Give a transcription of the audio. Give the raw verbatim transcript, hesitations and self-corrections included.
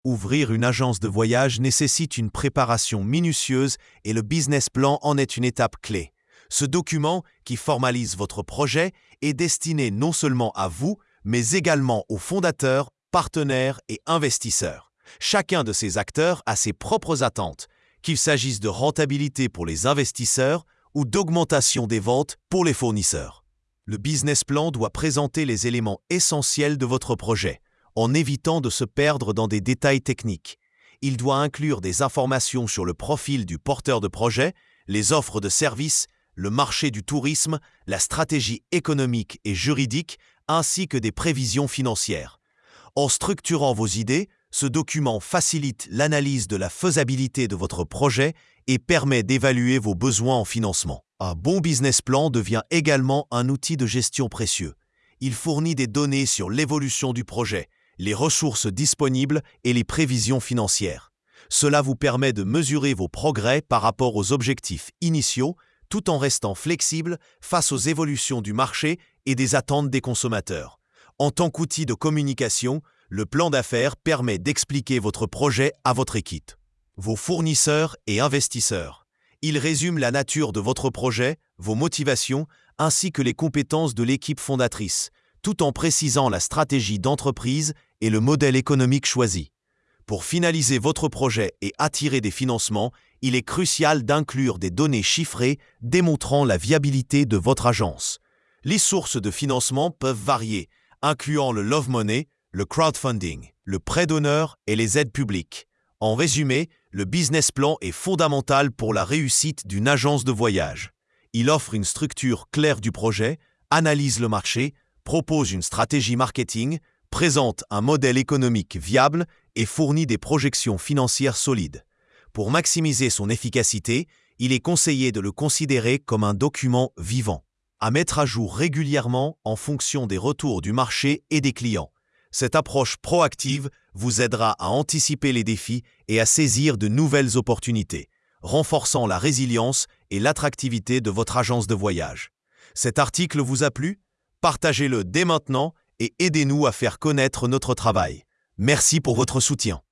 Ouvrir une agence de voyage nécessite une préparation minutieuse et le business plan en est une étape clé. Ce document, qui formalise votre projet, est destiné non seulement à vous, mais également aux fondateurs, partenaires et investisseurs. Chacun de ces acteurs a ses propres attentes, qu'il s'agisse de rentabilité pour les investisseurs ou d'augmentation des ventes pour les fournisseurs. Le business plan doit présenter les éléments essentiels de votre projet, en évitant de se perdre dans des détails techniques. Il doit inclure des informations sur le profil du porteur de projet, les offres de services, le marché du tourisme, la stratégie économique et juridique, ainsi que des prévisions financières. En structurant vos idées, ce document facilite l'analyse de la faisabilité de votre projet et permet d'évaluer vos besoins en financement. Un bon business plan devient également un outil de gestion précieux. Il fournit des données sur l'évolution du projet, les ressources disponibles et les prévisions financières. Cela vous permet de mesurer vos progrès par rapport aux objectifs initiaux, tout en restant flexible face aux évolutions du marché et des attentes des consommateurs. En tant qu'outil de communication, le plan d'affaires permet d'expliquer votre projet à votre équipe, vos fournisseurs et investisseurs. Il résume la nature de votre projet, vos motivations, ainsi que les compétences de l'équipe fondatrice, tout en précisant la stratégie d'entreprise et le modèle économique choisi. Pour finaliser votre projet et attirer des financements, il est crucial d'inclure des données chiffrées démontrant la viabilité de votre agence. Les sources de financement peuvent varier, incluant le love money, le crowdfunding, le prêt d'honneur et les aides publiques. En résumé, le business plan est fondamental pour la réussite d'une agence de voyage. Il offre une structure claire du projet, analyse le marché, propose une stratégie marketing, présente un modèle économique viable et fournit des projections financières solides. Pour maximiser son efficacité, il est conseillé de le considérer comme un document vivant, à mettre à jour régulièrement en fonction des retours du marché et des clients. Cette approche proactive vous aidera à anticiper les défis et à saisir de nouvelles opportunités, renforçant la résilience et l'attractivité de votre agence de voyage. Cet article vous a plu? Partagez-le dès maintenant et aidez-nous à faire connaître notre travail. Merci pour votre soutien.